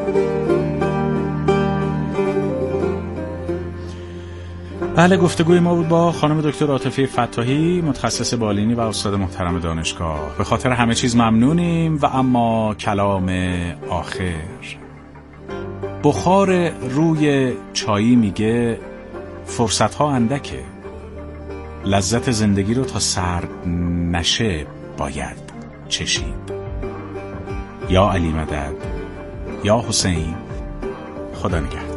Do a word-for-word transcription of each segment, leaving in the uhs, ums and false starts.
بله، گفتگوی ما بود با خانم دکتر عاطفه فتاحی، متخصص بالینی و استاد محترم دانشگاه. به خاطر همه چیز ممنونیم. و اما کلام آخر، بخار روی چایی میگه فرصتها اندکه، لذت زندگی رو تا سرد نشه باید چشید. یا علی مدد، یا حسین، خدا نگهدار.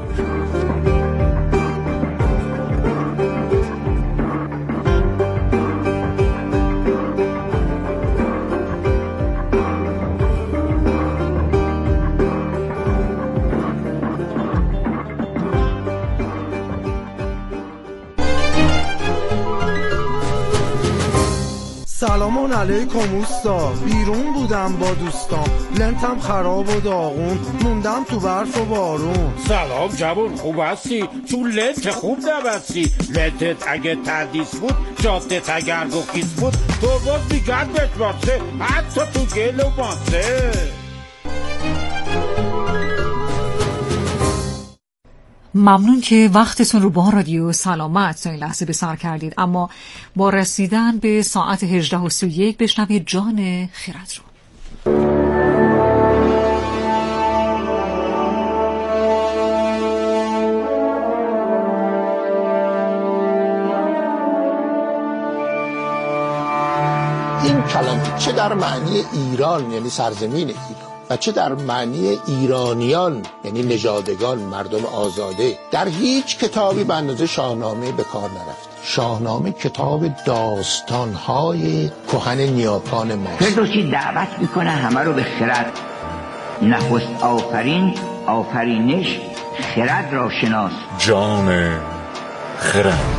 سلام علیکم اوستا، بیرون بودم با دوستام، لنتم خراب و داغون، موندم تو برف و بارون. سلام جوون، خوب هستی؟ چون لنت خوب نبستی. لنتت اگه تردیس بود، جادت اگر گفیس بود، تو باز بیگرد بشماسه، حتی تو گل و ماسه. ممنون که وقتتون رو با رادیو سلامت تا این لحظه به سر کردید. اما با رسیدن به ساعت هجده و سی و یک بشنوید جان خرد رو. این کلمه چه در معنی ایران یعنی سرزمین ایران و چه در معنی ایرانیان یعنی نژادگان، مردم آزاده، در هیچ کتابی به اندازه شاهنامه به کار نرفت. شاهنامه کتاب داستان‌های کهن نیاکان ماست. فردوسی دعوت میکنه همه رو به خرد. نخست آفرین آفرینش خرد را شناس. جان خرد.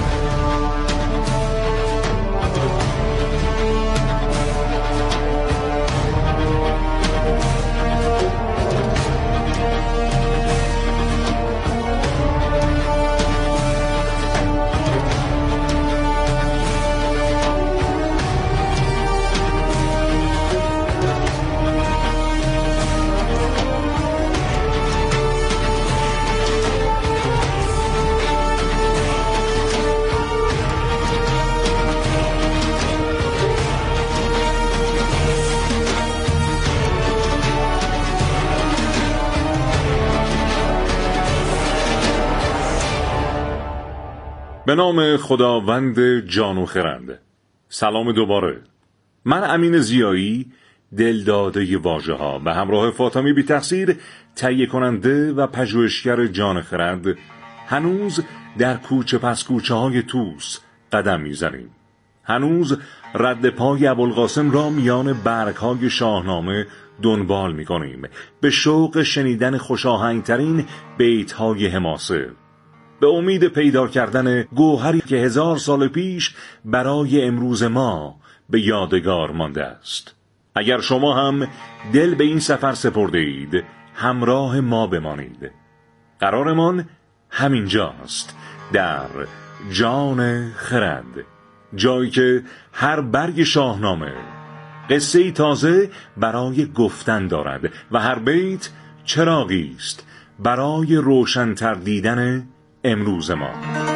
به نام خداوند جان و خرد. سلام دوباره. من امین ضیایی، دلداده واژه ها، به همراه فاطمی بی تقصیر، تهیه کننده و پژوهشگر جان خرد، هنوز در کوچه پس کوچه های طوس قدم میزنیم. هنوز رد پای ابوالقاسم را میان برگ های شاهنامه دنبال میکنیم، به شوق شنیدن خوشاهنگترین بیت های حماسه، به امید پیدا کردن گوهری که هزار سال پیش برای امروز ما به یادگار مانده است. اگر شما هم دل به این سفر سپرده اید، همراه ما بمانید. قرارمان همینجاست، در جان خرد، جایی که هر برگ شاهنامه قصه‌ای تازه برای گفتن دارد و هر بیت چراغی است برای روشن‌تر دیدن امروز ما.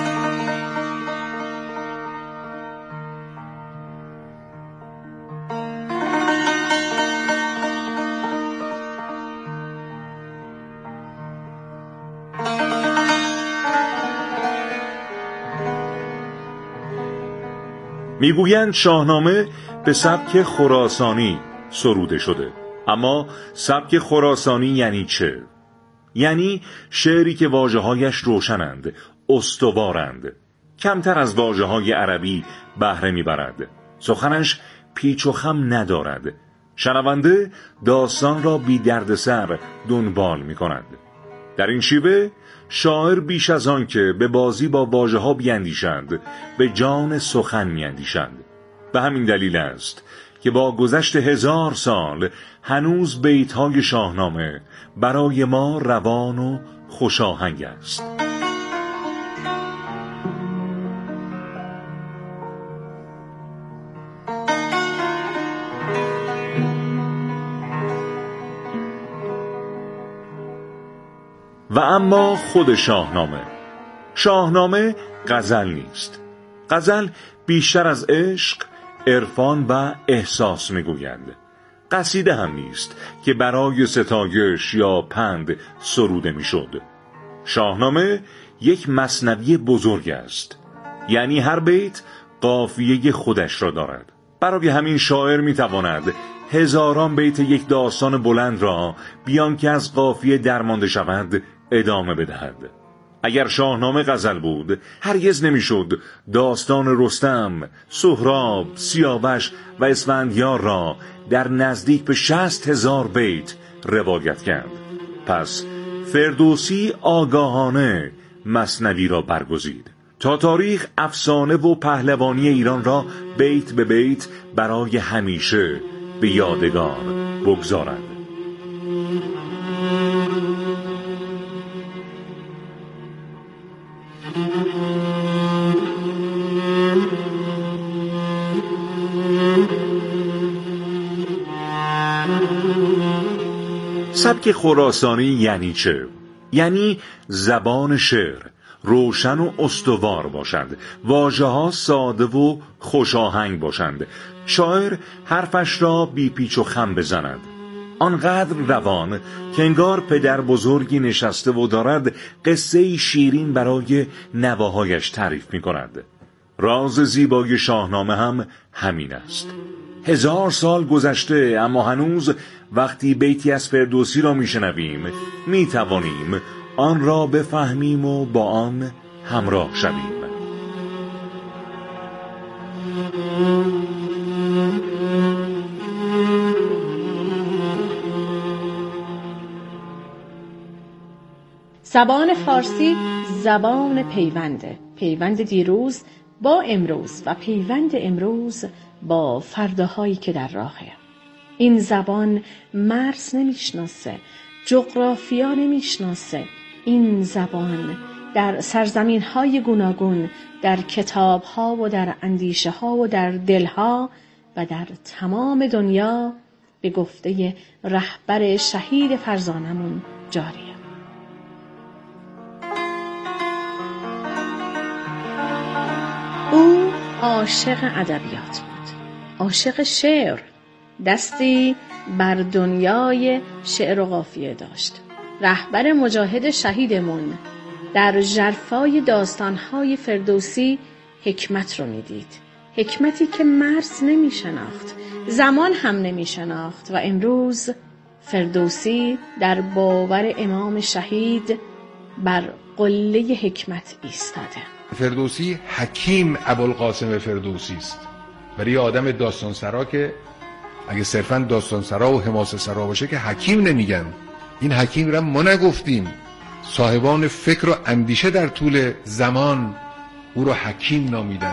میگویند شاهنامه به سبک خراسانی سروده شده. اما سبک خراسانی یعنی چه؟ یعنی شعری که واژه‌هایش روشنند، استوارند، کمتر از واژه‌های عربی بهره می‌برد، سخنش پیچ و خم ندارد، شنونده داستان را بی دردسر دنبال می‌کند. در این شیوه شاعر بیش از آن که به بازی با واژه‌ها بیندیشند، به جان سخن می‌اندیشند. به همین دلیل است که با گذشت هزار سال هنوز بیت‌های شاهنامه برای ما روان و خوشاهنگ است. و اما خود شاهنامه. شاهنامه غزل نیست. غزل بیشتر از عشق، عرفان و احساس میگویند. قصیده هم نیست که برای ستایش یا پند سروده میشد. شاهنامه یک مثنوی بزرگ است، یعنی هر بیت قافیه خودش را دارد. برای همین شاعر میتواند هزاران بیت یک داستان بلند را بیان که از قافیه درمانده شود ادامه بدهد. اگر شاهنامه غزل بود هرگز نمیشد داستان رستم، سهراب، سیاوش و اسفندیار را در نزدیک به شصت هزار بیت روایت کرد. پس فردوسی آگاهانه مثنوی را برگزید تا تاریخ افسانه و پهلوانی ایران را بیت به بیت برای همیشه به یادگار بگذارد. سبک خراسانی یعنی چه؟ یعنی زبان شعر روشن و استوار باشد، واژه‌ها ساده و خوشاهنگ باشند، شاعر حرفش را بی پیچ و خم بزند، آنقدر روان که انگار پدر بزرگی نشسته و دارد قصه شیرین برای نواهایش تعریف می کند. راز زیبای شاهنامه هم همین است. هزار سال گذشته اما هنوز وقتی بیتی از فردوسی را می شنویم می توانیم آن را بفهمیم و با آن همراه شویم. زبان فارسی زبان پیونده، پیوند دیروز با امروز و پیوند امروز با فرداهایی که در راهه. این زبان مرز نمیشناسه، جغرافیا نمیشناسه. این زبان در سرزمین های گوناگون، در کتاب ها و در اندیشه ها و در دل ها و در تمام دنیا به گفته رهبر شهید فرزانمون جاریه. او عاشق ادبیات بود، عاشق شعر، دستی بر دنیای شعر و قافیه داشت. رهبر مجاهد شهیدمون در ژرفای داستانهای فردوسی حکمت رو میدید، حکمتی که مرز نمی شناخت، زمان هم نمی شناخت. و امروز فردوسی در باور امام شهید بر قله حکمت ایستاده. فردوسی حکیم ابوالقاسم فردوسی است. برای آدم داستان سرا که اگه صرفا داستان سرا و حماسه سرا باشه که حکیم نمیگن. این حکیم را ما نگفتیم، صاحبان فکر و اندیشه در طول زمان او را حکیم نامیدن.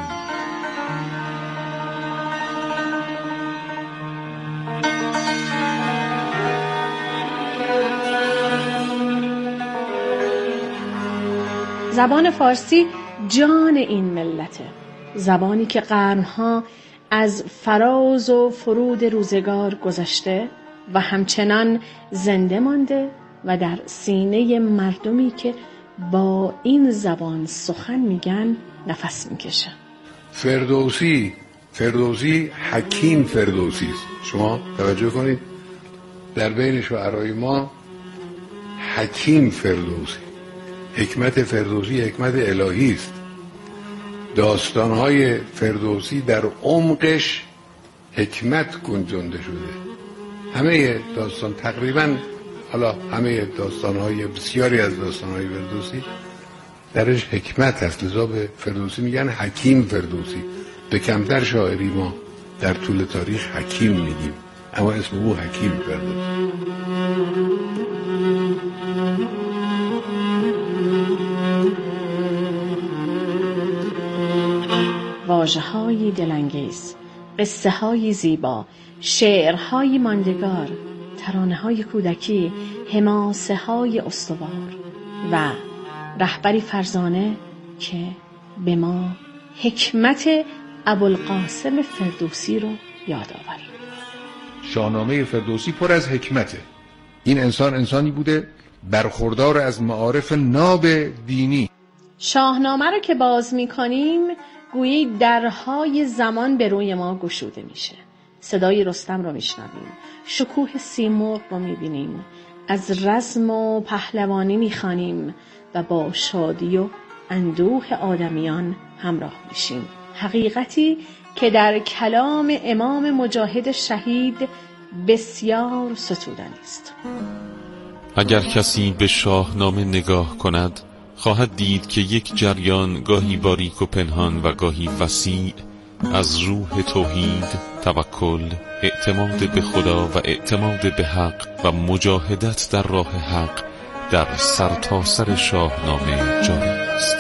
زبان فارسی جان این ملته، زبانی که قرنها از فراز و فرود روزگار گذشته و همچنان زنده مانده و در سینه مردمی که با این زبان سخن میگن نفس میکشه. فردوسی فردوسی حکیم فردوسی است. شما توجه کنید در بین شعرای ما حکیم فردوسی، حکمت فردوسی حکمت الهی است. داستانهای فردوسی در عمقش حکمت گنجانده شده. همه داستان تقریبا حالا همه داستانهای بسیاری از داستانهای فردوسی درش حکمت هست، لذا به فردوسی میگن حکیم فردوسی. به کمتر شاعری ما در طول تاریخ حکیم میگیم، اما اسم او حکیم فردوسی. واژه‌های دلانگیز، قصه‌های زیبا، شعرهای ماندگار، ترانه‌های کودکی، حماسه‌های استوار و رهبری فرزانه که به ما حکمت ابوالقاسم فردوسی رو یاد آورد. شاهنامه فردوسی پر از حکمته. این انسان انسانی بوده برخوردار از معارف ناب دینی. شاهنامه رو که باز می‌کنیم گویی درهای زمان به روی ما گشوده میشه. صدای رستم رو میشنویم، شکوه سیمرغ رو میبینیم، از رزم و پهلوانی میخوانیم و با شادی و اندوه آدمیان همراه میشیم. حقیقتی که در کلام امام مجاهد شهید بسیار ستودنی است. اگر کسی به شاهنامه نگاه کند خواهد دید که یک جریان گاهی باریک و پنهان و گاهی وسیع از روح توحید، توکل، اعتماد به خدا و اعتماد به حق و مجاهدت در راه حق در سرتاسر شاهنامه جاری است.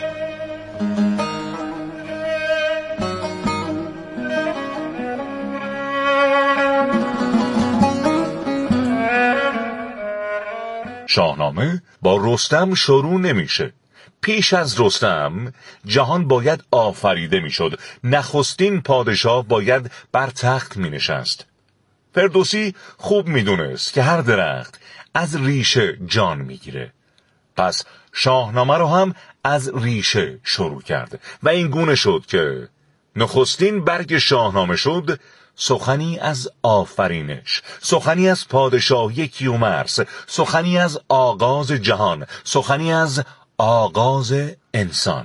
شاهنامه با رستم شروع نمیشه. پیش از رستم جهان باید آفریده میشد. نخستین پادشاه باید بر تخت می نشست. فردوسی خوب میدونست که هر درخت از ریشه جان میگیره. پس شاهنامه رو هم از ریشه شروع کرد و این گونه شد که نخستین برگ شاهنامه شد سخنی از آفرینش، سخنی از پادشاهی کیومرث، سخنی از آغاز جهان، سخنی از آغاز انسان.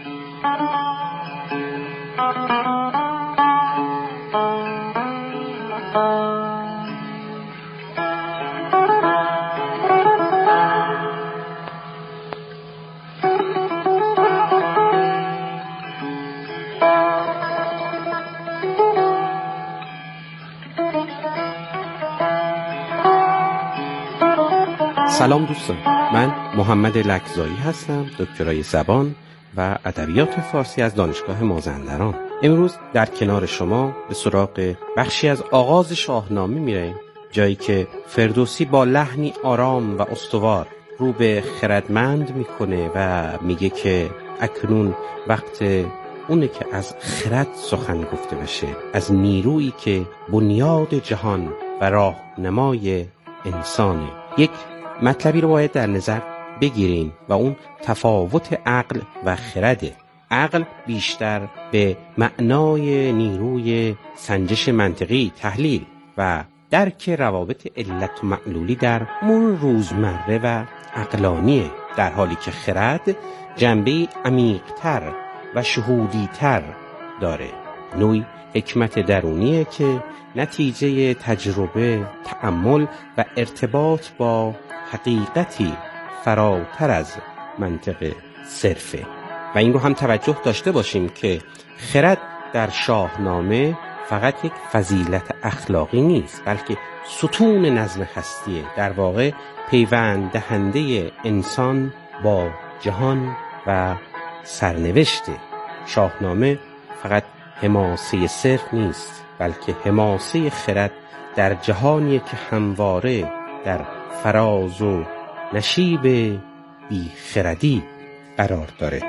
سلام دوستان، من محمد لکزایی هستم، دکترای زبان و ادبیات فارسی از دانشگاه مازندران. امروز در کنار شما به سراغ بخشی از آغاز شاهنامه میریم، جایی که فردوسی با لحنی آرام و استوار رو به خردمند میکنه و میگه که اکنون وقت اونه که از خرد سخن گفته بشه، از نیرویی که بنیاد جهان و راهنمای انسانه. یک مطلبی رو باید در نظر بگیریم و اون تفاوت عقل و خرده. عقل بیشتر به معنای نیروی سنجش منطقی، تحلیل و درک روابط علت و معلولی در امور روزمره و عقلانیه، در حالی که خرد جنبه عمیق‌تر و شهودی‌تر داره، نوعی حکمت درونیه که نتیجه تجربه، تأمل و ارتباط با حقیقتی فراتر از منطق صرفه. و این رو هم توجه داشته باشیم که خرد در شاهنامه فقط یک فضیلت اخلاقی نیست، بلکه ستون نظم هستیه، در واقع پیوند دهنده انسان با جهان و سرنوشته. شاهنامه فقط حماسه صرف نیست، بلکه حماسه خرد در جهانی که همواره در فراز و نشیب بی خردی قرار داره.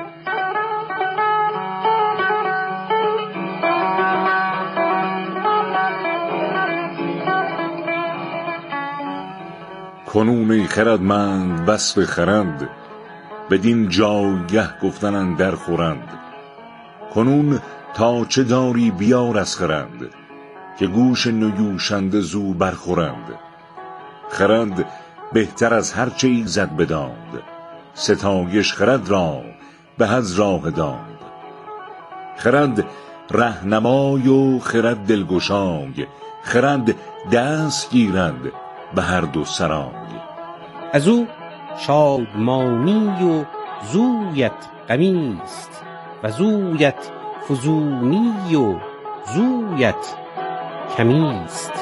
کنون ای خردمند وصف خرد، بدین جایگه گفتن اندر خورند. کنون تا چه داری بیار از خرد، که گوش نیوشنده زو برخورند. خرد بهتر از هر چه ایزد بداد، ستایش خرد را به از راه داد. خرد رهنمای و خرد دلگشای، خرد دست گیرد به هر دو سرای. از او شادمانی و زویت غمیست، و زویت فزونی و زویت کمیست.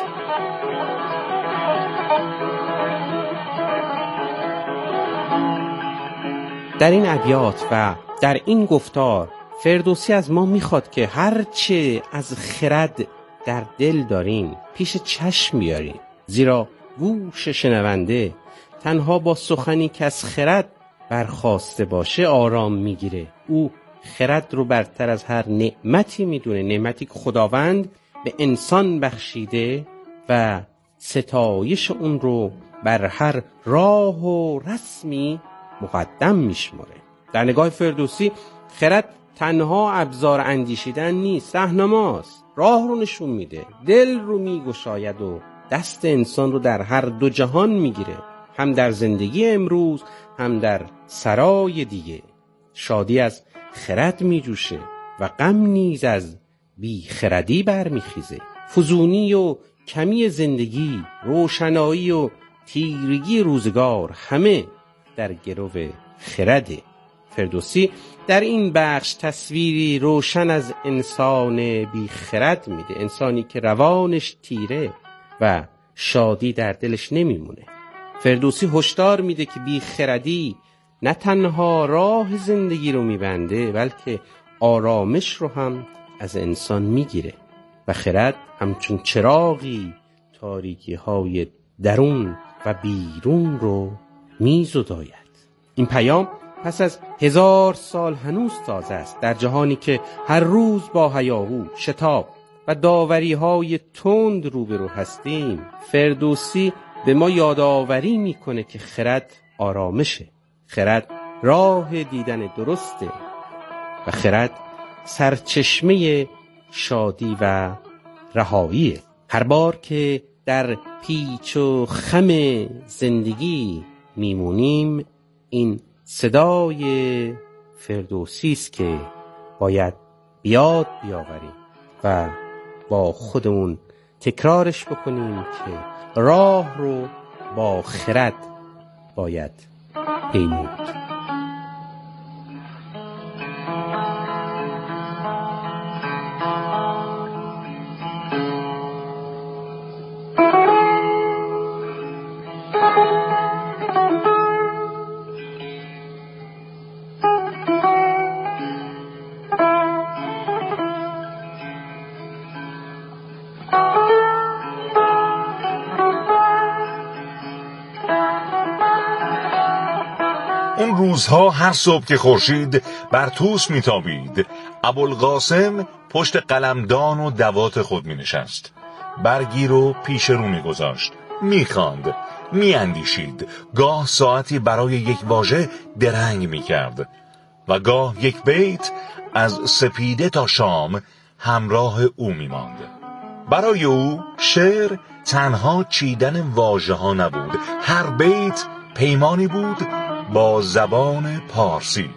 در این ابیات و در این گفتار فردوسی از ما میخواد که هرچه از خرد در دل داریم پیش چشم بیاریم، زیرا گوش شنونده تنها با سخنی که از خرد برخاسته باشه آرام میگیره. او خرد رو برتر از هر نعمتی میدونه، نعمتی که خداوند به انسان بخشیده و ستایش اون رو بر هر راه و رسمی مقدم میشماره. در نگاه فردوسی خرد تنها ابزار اندیشیدن نیست، راهنماست، راه رو نشون میده، دل رو میگشاید و دست انسان رو در هر دو جهان میگیره، هم در زندگی امروز هم در سرای دیگه. شادی از خرد میجوشه و غم نیز از بی خردی برمیخیزه. فزونی و کمی زندگی، روشنایی و تیرگی روزگار همه در گرو خرده. فردوسی در این بخش تصویری روشن از انسان بی خرد میده، انسانی که روانش تیره و شادی در دلش نمیمونه. فردوسی هشدار میده که بی خردی نه تنها راه زندگی رو میبنده بلکه آرامش رو هم از انسان میگیره و خرد همچون چراغی تاریکی های درون و بیرون رو میزداید. این پیام پس از هزار سال هنوز تازه است. در جهانی که هر روز با هیاهو، شتاب و داوری های تند روبرو هستیم، فردوسی به ما یادآوری میکنه که خرد آرامشه، خرد راه دیدن درسته و خرد سرچشمه شادی و رهاییه. هر بار که در پیچ و خم زندگی میمونیم، این صدای فردوسی است که باید بیاد بیاوریم و با خودمون تکرارش بکنیم که راه رو با خرد باید پیمود. اون روزها هر صبح که خورشید بر طوس میتابید، ابوالقاسم پشت قلمدان و دوات خود می نشست. برگی رو پیش رو می گذاشت، می خواند، می اندیشید. گاه ساعتی برای یک واژه درنگ می کرد و گاه یک بیت از سپیده تا شام همراه او می ماند. برای او شعر تنها چیدن واژه ها نبود، هر بیت پیمانی بود با زبان پارسی.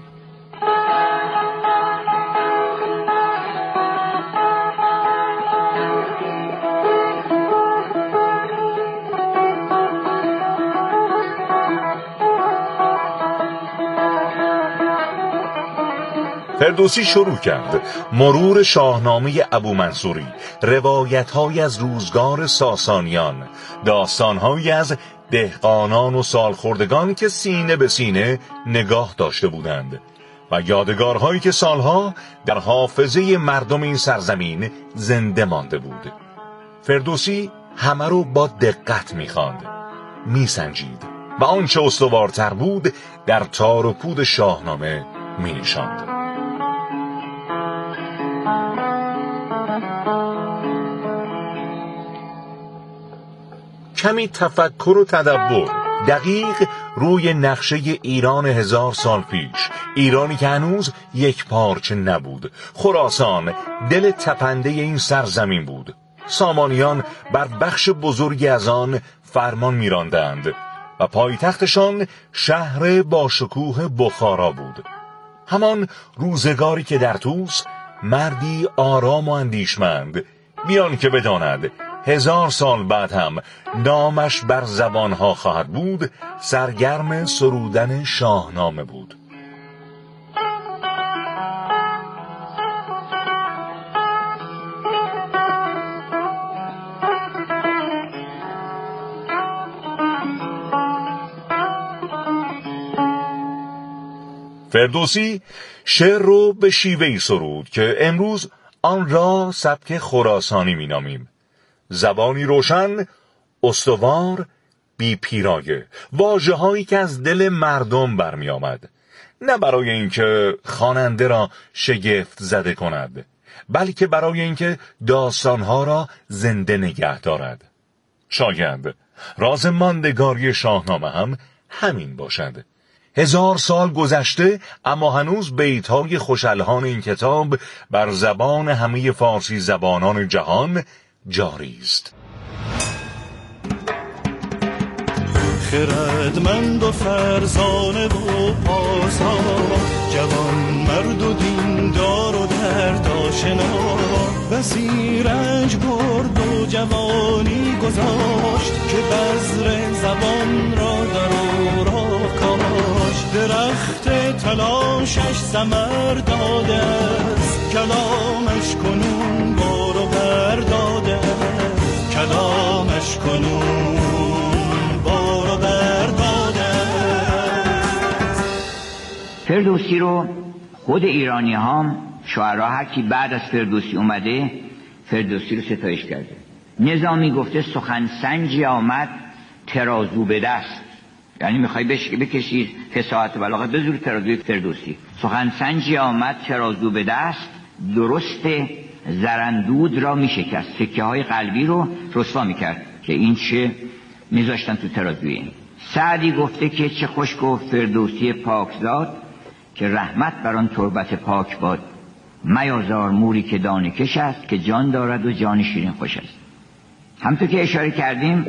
فردوسی شروع کرد مرور شاهنامه ابو منصوری، روایت‌های از روزگار ساسانیان، داستان‌هایی از دهقانان و سالخوردگان که سینه به سینه نگاه داشته بودند و یادگارهایی که سالها در حافظه مردم این سرزمین زنده مانده بود. فردوسی همه رو با دقت می‌خواند، می‌سنجید و آنچه استوارتر بود در تار و پود شاهنامه می‌نشاند. کمی تفکر و تدبر دقیق روی نقشه ایران هزار سال پیش، ایرانی که هنوز یک پارچه نبود. خراسان دل تپنده این سرزمین بود. سامانیان بر بخش بزرگی از آن فرمان می‌راندند و پایتختشان شهر با شکوه بخارا بود. همان روزگاری که در طوس مردی آرام و اندیشمند، بیان که بداند هزار سال بعد هم نامش بر زبانها خواهد بود، سرگرم سرودن شاهنامه بود. فردوسی شعر رو به شیوهی سرود که امروز آن را سبک خراسانی می نامیم. زبانی روشن، استوار، بی پیرایه، واژه‌هایی که از دل مردم برمی آمد، نه برای اینکه خواننده را شگفت زده کند، بلکه برای اینکه داستانها را زنده نگه دارد. شاید راز ماندگاری شاهنامه هم همین باشد. هزار سال گذشته اما هنوز بیت‌های خوش‌الحان این کتاب بر زبان همه فارسی زبانان جهان جاری است. خردمند و فرزانه و پارسا، جوان مرد و دیندار و درد آشنا، بسی رنج برد و جوانی گذاشت که بذر زبان را در او را کاشت. درخت تلاشش ثمر داده است، کلامش کنون بار و بر داده است، کلامش کنون فردوسی رو خود ایرانی هم شاعرها هر کی بعد از فردوسی اومده فردوسی رو ستایش کرده. نظامی گفته سخن سنجی آمد ترازو به دست، یعنی میخوای بکشی فصاحت و بلاغت بذاری ترازوی فردوسی. سخن سنجی آمد ترازو به دست، درست زرندود را میشکست، سکه های قلبی رو رسوا میکرد که این چه میذاشتن تو ترازوی این. سعدی گفته که چه خوش گفت فردوسی پاکزاد، که رحمت بر آن تربت پاک باد. میازار موری که دانه کش است، که جان دارد و جان شیرین خوش است. همطور که اشاره کردیم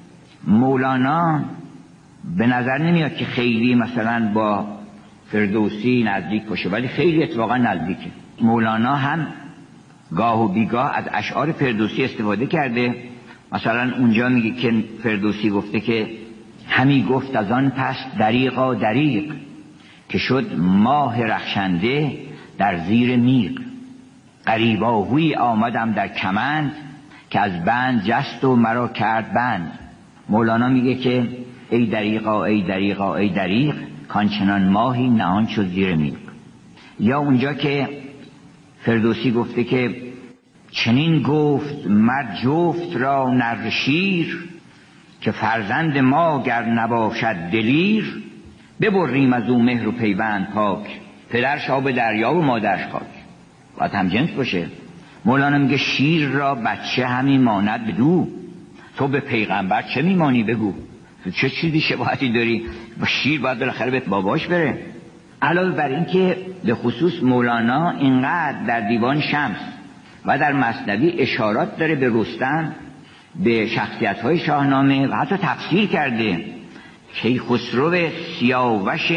مولانا به نظر نمیاد که خیلی مثلا با فردوسی نزدیک باشه، ولی خیلی اتفاقا نزدیکه. مولانا هم گاه و بیگاه از اشعار فردوسی استفاده کرده. مثلا اونجا میگه که فردوسی گفته که همی گفت از آن پس دریغا دریغ، که شد ماه رخشنده در زیر میغ. غریباهوی آمدم در کمند، که از بند جست و مرا کرد بند. مولانا میگه که ای دریغا ای دریغا ای دریغ، کانچنان ماهی نهان شد زیر میغ. یا اونجا که فردوسی گفته که چنین گفت مرد جفت را نر شیر، که فرزند ما گر نباشد دلیر. ببریم از او مهر و پیوند پاک، پدرش آب دریا و مادرش خاک. باید هم جنس باشه. مولانا میگه شیر را بچه همین ماند بدو، تو به پیغمبر چه میمانی بگو. تو چه چیزی شباهتی داری با شیر؟ باید بالاخره به باباش بره. علاوه بر این که به خصوص مولانا اینقدر در دیوان شمس و در مثنوی اشارات داره به رستم، به شخصیت‌های شاهنامه و حتی تفسیر کرده. کیخسرو سیاوش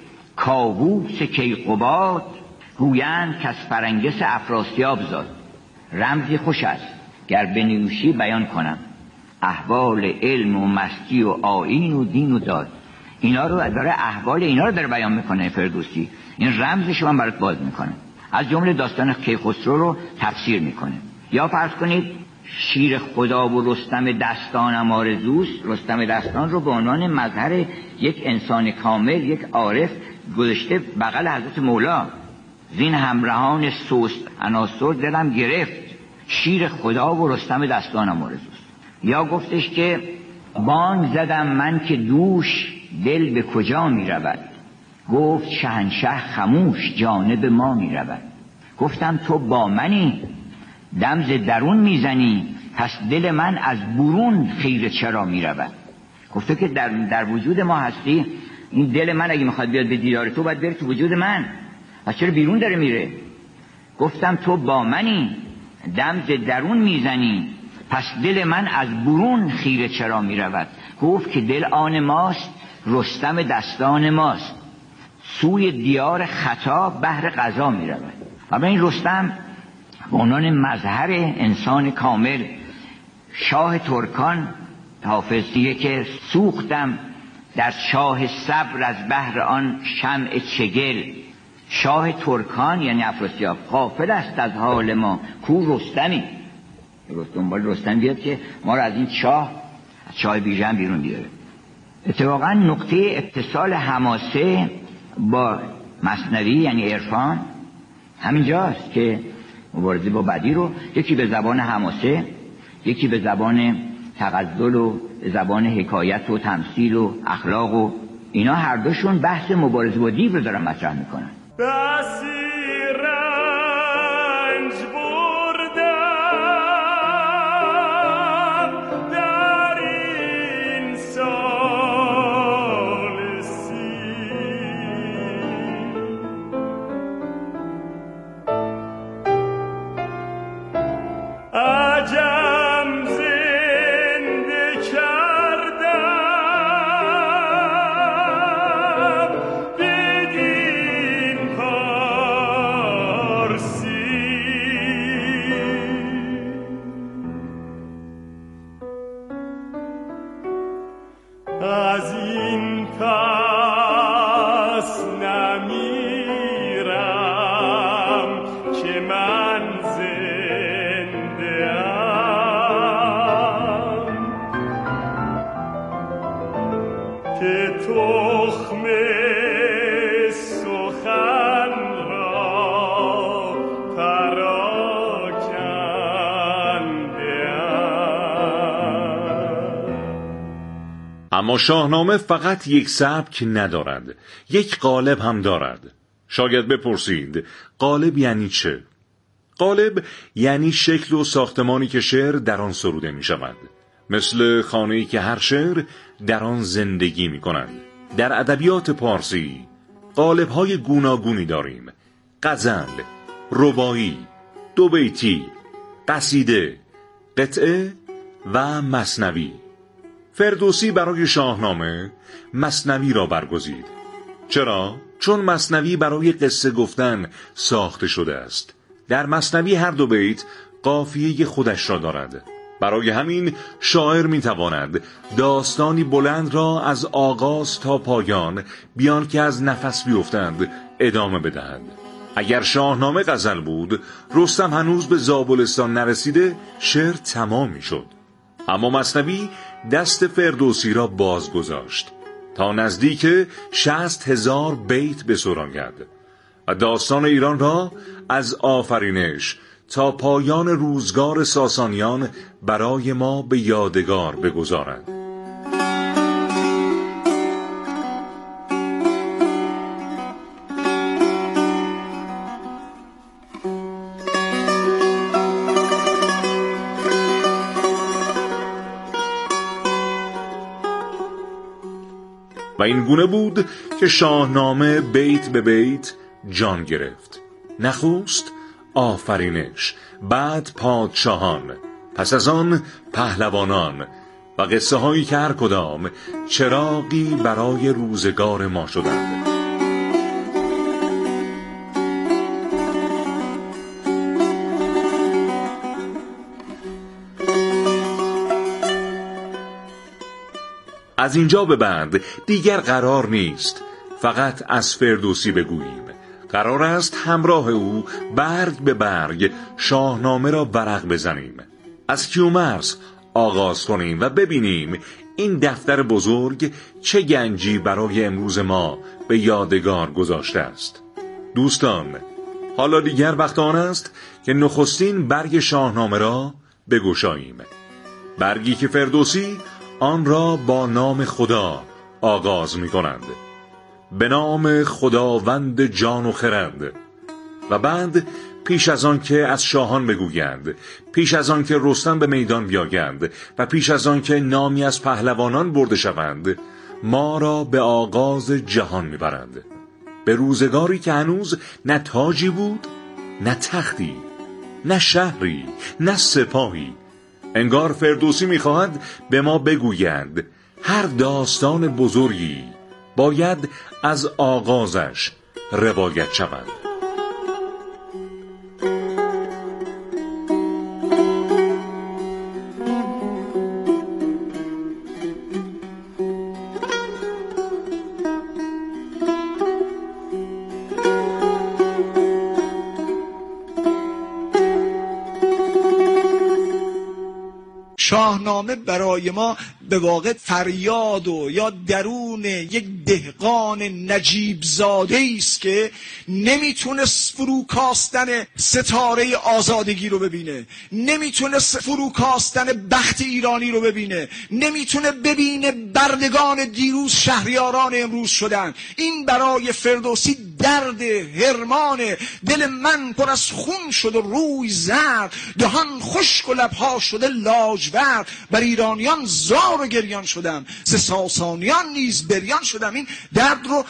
کاووس کیقباد، گویند که از فرنگس افراسیاب زاد. رمزی خوش است گر بنیوشی بیان کنم، احوال علم و مستی و آیین و دین و داد. اینا رو داره، احوال اینا رو داره بیان میکنه فردوسی. این رمزش رو من برات باز میکنه. از جمله داستان کیخسرو رو تفسیر میکنه. یا فرض کنید شیر خدا و رستم دستانم آرزوست. رستم دستان رو به عنوان مظهر یک انسان کامل، یک عارف گذاشته بغل حضرت مولا. زین همراهان سوست عناصر دلم گرفت، شیر خدا و رستم دستانم آرزوست. یا گفتش که بانگ زدم من که دوش دل به کجا می رود، گفت شهنشه خموش جانب ما می رود. گفتم تو با منی دمز درون میزنی، پس دل من از برون خیره چرا می رود. گفته که در, در وجود ما هستی، این دل من اگه میخواد بیاد به دیدار تو باید بره تو وجود من، پس چرا بیرون داره میره؟ گفتم تو با منی دمز درون میزنی، پس دل من از برون خیره چرا می رود. گفت که دل آن ماست، رستم دستان ماست، سوی دیار خطا بهر قضا می رود. و این رستم به عنوان مظهر انسان کامل، شاه ترکان حافظیه که سوختم در شاه صبر از بهر آن شمع چگل. شاه ترکان یعنی افراسیاب غافل است از حال ما، کو رستمی. رستم باید رستم بیاد که ما را از این چاه، از چاه بیژن بیرون بیاره. اتفاقا نقطه اتصال حماسه با مثنوی یعنی عرفان همینجاست که مبارزه با بدی رو یکی به زبان حماسه، یکی به زبان تغزل و زبان حکایت و تمثیل و اخلاق و اینا هر دوشون بحث مبارزه با دیو رو دارن مطرح میکنن. اما شاهنامه فقط یک سبک ندارد، یک قالب هم دارد. شاید بپرسید قالب یعنی چه؟ قالب یعنی شکل و ساختمانی که شعر در آن سروده می شود، مثل خانه‌ای که هر شعر در آن زندگی می کنند. در ادبیات پارسی قالب‌های گوناگونی داریم: غزل، رباعی، دو بیتی، قصیده، قطعه و مثنوی. فردوسی برای شاهنامه مثنوی را برگزید. چرا؟ چون مثنوی برای قصه گفتن ساخته شده است. در مثنوی هر دو بیت قافیه خودش را دارد. برای همین شاعر میتواند داستانی بلند را از آغاز تا پایان، بیان که از نفس بیفتند، ادامه بدهد. اگر شاهنامه غزل بود، رستم هنوز به زابلستان نرسیده شعر تمام میشد. اما مثنوی دست فردوسی را باز گذاشت تا نزدیک شصت هزار بیت بسراید و داستان ایران را از آفرینش تا پایان روزگار ساسانیان برای ما به یادگار بگذارد. و این گونه بود که شاهنامه بیت به بیت جان گرفت. نخست آفرینش، بعد پادشاهان، پس از آن پهلوانان و قصه هایی که هر کدام چراغی برای روزگار ما شدند. از اینجا به بعد دیگر قرار نیست فقط از فردوسی بگوییم. قرار است همراه او برگ به برگ شاهنامه را ورق بزنیم، از کیومرث آغاز کنیم و ببینیم این دفتر بزرگ چه گنجی برای امروز ما به یادگار گذاشته است. دوستان، حالا دیگر وقت آن است که نخستین برگ شاهنامه را بگشاییم. برگی که فردوسی آن را با نام خدا آغاز می کنند: به نام خداوند جان و خرد. و بعد پیش از آن که از شاهان بگویند، پیش از آن که رستم به میدان بیایند و پیش از آن که نامی از پهلوانان برده شوند، ما را به آغاز جهان میبرند، به روزگاری که هنوز نه تاجی بود، نه تختی، نه شهری، نه سپاهی. انگار فردوسی میخواهد به ما بگویند هر داستان بزرگی باید از آغازش روایت شود. شاهنامه برای ما به واقع فریاد و یا درون یک دهقان نجیب زاده است که نمیتونست فروکاستن ستاره آزادگی رو ببینه، نمیتونست فروکاستن بخت ایرانی رو ببینه، نمیتونه ببینه بردگان دیروز شهریاران امروز شدن. این برای فردوسی درد هرمانه. دل من پر از خون شد و روی زرد، دهان خشک و لبها شده لاجورد. بر ایرانیان زار و گریان شدم، ز ساسانیان نیز بریان شدم. این درد رو